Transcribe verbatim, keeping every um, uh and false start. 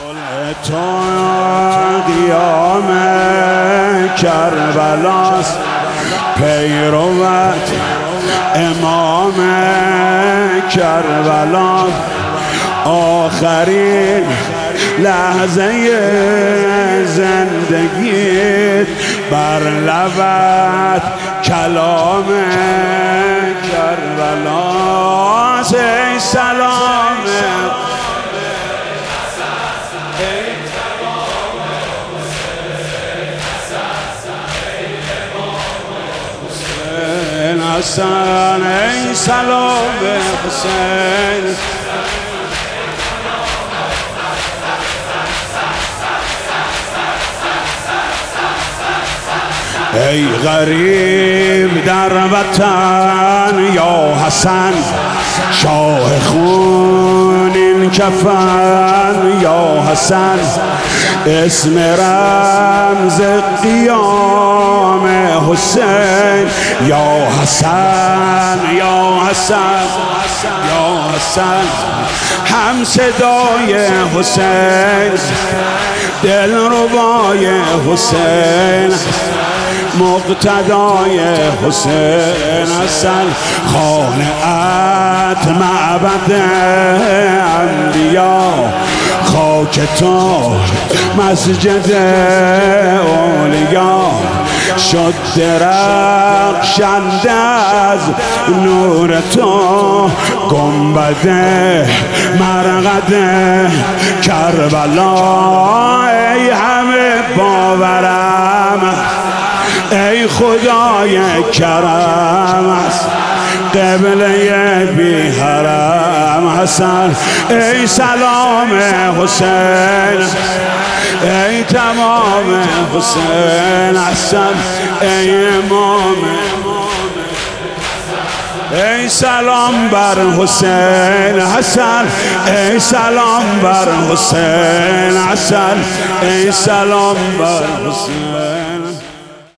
تو قیام کربلاست، پیروت امام کربلا، آخرین لحظه زندگیت بر لبت کلام کربلاست. ای سلام حسن، ای سلام حسین، ای غریب در وطن یا حسن، شاه خون این کفن یا حسن، اسم رمز قیام حسین یا حسن یا حسن یا حسن، هم صدای حسین، دلربای حسین، مقتدای حسین، حسن خانه‌ات معبد انبیا، خاک تو مسجد اولیا، شد درخشنده از نور تو گنبد مرقد کربلا. ای همه باورم، ای خدای کرم، قبله بی حرم حسن، ای سلام حسین، ای تمام حسین حسن، ای امام، ای سلام بر حسین حسن، ای سلام بر حسین حسن، ای سلام بر حسین.